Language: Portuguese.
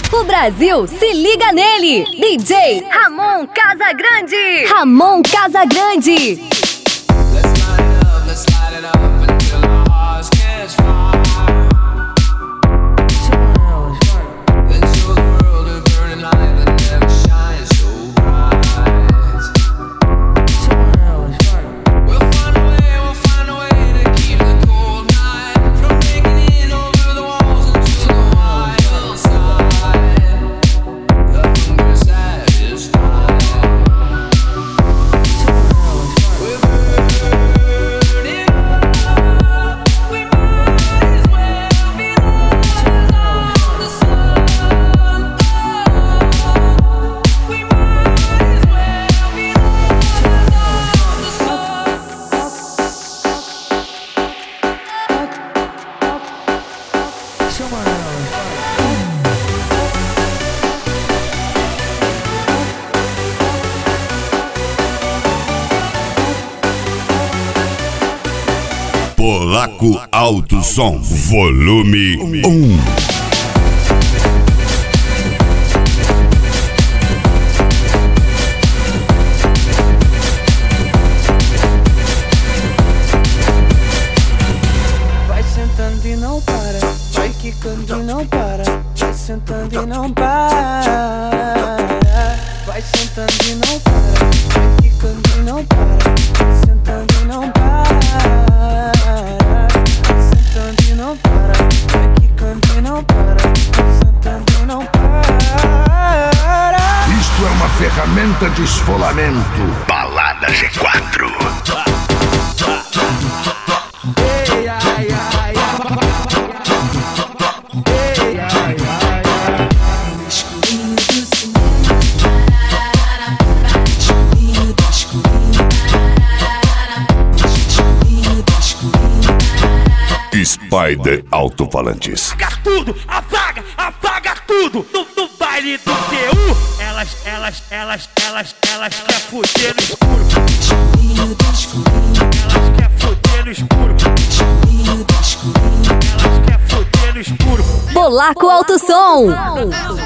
O Brasil se liga nele. DJ Ramon Casagrande. Ramon Casagrande. Let's light it up until our hearts catch fire. Then show the world a burning light that never shines so bright. We'll find a way to keep the cold night from breaking in over the walls into the wild side. The hunger satisfied. We're burning up. We might as well be lost on the sun. Oh, we might as well be lost on the Polaco Alto Som, volume 1. Vai sentando e não para, vai quicando e não para, vai sentando e não para. Vai sentando e não para, vai quicando e não para, vai sentando e não para. Vai sentando e não para, vai quicando e não para, vai sentando e não para. Isto é uma ferramenta de esfolamento. Balada G4. Spider Alto-Falantes. Apaga tudo, apaga tudo no baile do TU. Elas quer fuder no escuro. Elas quer fuder no escuro. Elas quer fuder no escuro. Polaco Alto Som.